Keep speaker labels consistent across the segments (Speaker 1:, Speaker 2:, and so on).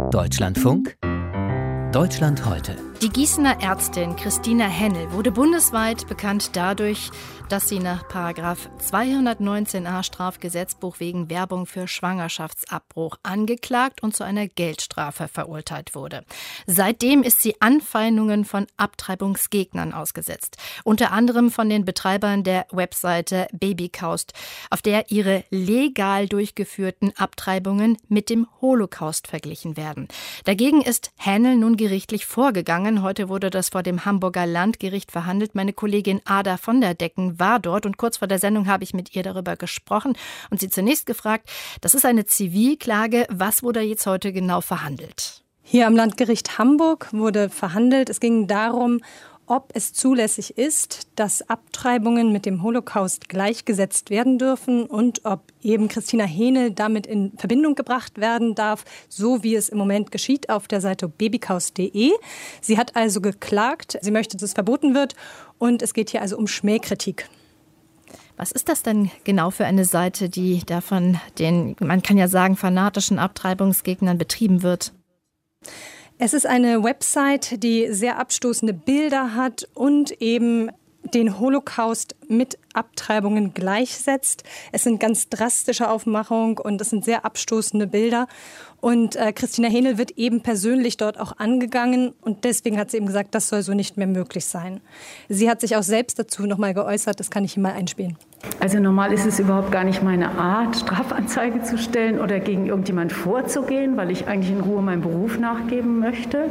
Speaker 1: Deutschlandfunk Deutschland heute.
Speaker 2: Die Gießener Ärztin Christina Hennel wurde bundesweit bekannt dadurch, dass sie nach § 219a Strafgesetzbuch wegen Werbung für Schwangerschaftsabbruch angeklagt und zu einer Geldstrafe verurteilt wurde. Seitdem ist sie Anfeindungen von Abtreibungsgegnern ausgesetzt. Unter anderem von den Betreibern der Webseite Babykaust, auf der ihre legal durchgeführten Abtreibungen mit dem Holocaust verglichen werden. Dagegen ist Hennel nun gerichtlich vorgegangen. Heute wurde das vor dem Hamburger Landgericht verhandelt. Meine Kollegin Ada von der Decken war dort und kurz vor der Sendung habe ich mit ihr darüber gesprochen und sie zunächst gefragt, das ist eine Zivilklage, was wurde jetzt heute genau verhandelt?
Speaker 3: Hier am Landgericht Hamburg wurde verhandelt. Es ging darum, ob es zulässig ist, dass Abtreibungen mit dem Holocaust gleichgesetzt werden dürfen und ob eben Christina Hennel damit in Verbindung gebracht werden darf, so wie es im Moment geschieht auf der Seite babykaust.de. Sie hat also geklagt, sie möchte, dass es verboten wird und es geht hier also um Schmähkritik.
Speaker 2: Was ist das denn genau für eine Seite, die da von den, man kann ja sagen, fanatischen Abtreibungsgegnern betrieben wird?
Speaker 3: Es ist eine Website, die sehr abstoßende Bilder hat und eben den Holocaust mit Abtreibungen gleichsetzt. Es sind ganz drastische Aufmachungen und es sind sehr abstoßende Bilder. Und Christina Hennel wird eben persönlich dort auch angegangen und deswegen hat sie eben gesagt, das soll so nicht mehr möglich sein. Sie hat sich auch selbst dazu nochmal geäußert, das kann ich hier mal einspielen.
Speaker 4: Also normal ist es überhaupt gar nicht meine Art, Strafanzeige zu stellen oder gegen irgendjemand vorzugehen, weil ich eigentlich in Ruhe meinem Beruf nachgeben möchte.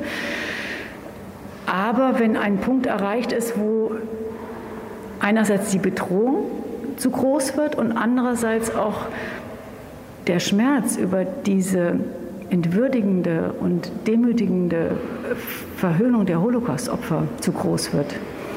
Speaker 4: Aber wenn ein Punkt erreicht ist, wo einerseits die Bedrohung zu groß wird und andererseits auch der Schmerz über diese entwürdigende und demütigende Verhöhnung der Holocaust-Opfer zu groß wird,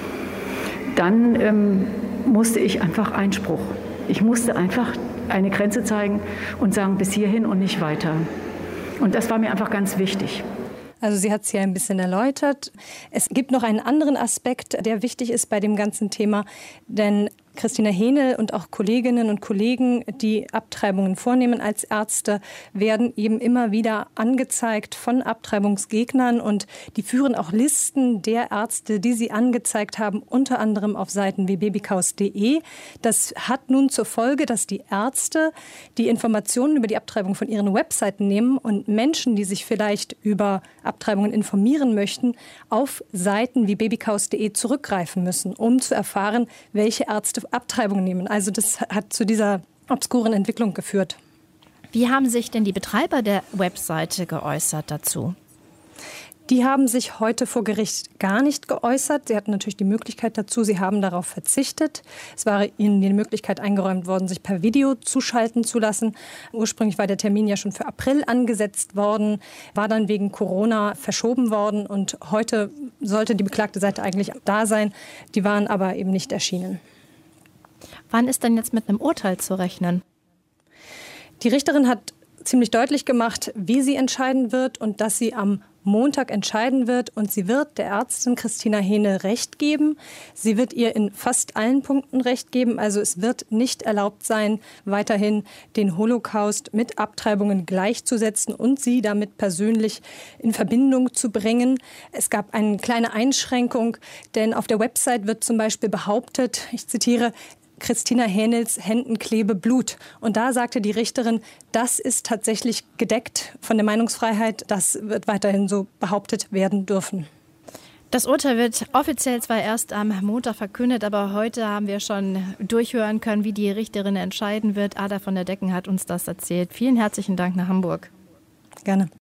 Speaker 4: dann musste ich einfach Einspruch. Ich musste einfach eine Grenze zeigen und sagen, bis hierhin und nicht weiter. Und das war mir einfach ganz wichtig.
Speaker 3: Also sie hat es hier ein bisschen erläutert. Es gibt noch einen anderen Aspekt, der wichtig ist bei dem ganzen Thema, denn Christina Hennel und auch Kolleginnen und Kollegen, die Abtreibungen vornehmen als Ärzte, werden eben immer wieder angezeigt von Abtreibungsgegnern und die führen auch Listen der Ärzte, die sie angezeigt haben, unter anderem auf Seiten wie babykaust.de. Das hat nun zur Folge, dass die Ärzte die Informationen über die Abtreibung von ihren Webseiten nehmen und Menschen, die sich vielleicht über Abtreibungen informieren möchten, auf Seiten wie babykaust.de zurückgreifen müssen, um zu erfahren, welche Ärzte Abtreibungen nehmen. Also das hat zu dieser obskuren Entwicklung geführt.
Speaker 2: Wie haben sich denn die Betreiber der Webseite geäußert dazu?
Speaker 3: Die haben sich heute vor Gericht gar nicht geäußert. Sie hatten natürlich die Möglichkeit dazu. Sie haben darauf verzichtet. Es war ihnen die Möglichkeit eingeräumt worden, sich per Video zuschalten zu lassen. Ursprünglich war der Termin ja schon für April angesetzt worden, war dann wegen Corona verschoben worden. Und heute sollte die beklagte Seite eigentlich da sein. Die waren aber eben nicht erschienen.
Speaker 2: Wann ist denn jetzt mit einem Urteil zu rechnen?
Speaker 3: Die Richterin hat ziemlich deutlich gemacht, wie sie entscheiden wird und dass sie am Montag entscheiden wird. Und sie wird der Ärztin Christina Hennel Recht geben. Sie wird ihr in fast allen Punkten Recht geben. Also es wird nicht erlaubt sein, weiterhin den Holocaust mit Abtreibungen gleichzusetzen und sie damit persönlich in Verbindung zu bringen. Es gab eine kleine Einschränkung, denn auf der Website wird zum Beispiel behauptet, ich zitiere, Christina Hennels Händen klebe Blut. Und da sagte die Richterin, das ist tatsächlich gedeckt von der Meinungsfreiheit. Das wird weiterhin so behauptet werden dürfen.
Speaker 2: Das Urteil wird offiziell zwar erst am Montag verkündet, aber heute haben wir schon durchhören können, wie die Richterin entscheiden wird. Ada von der Decken hat uns das erzählt. Vielen herzlichen Dank nach Hamburg.
Speaker 3: Gerne.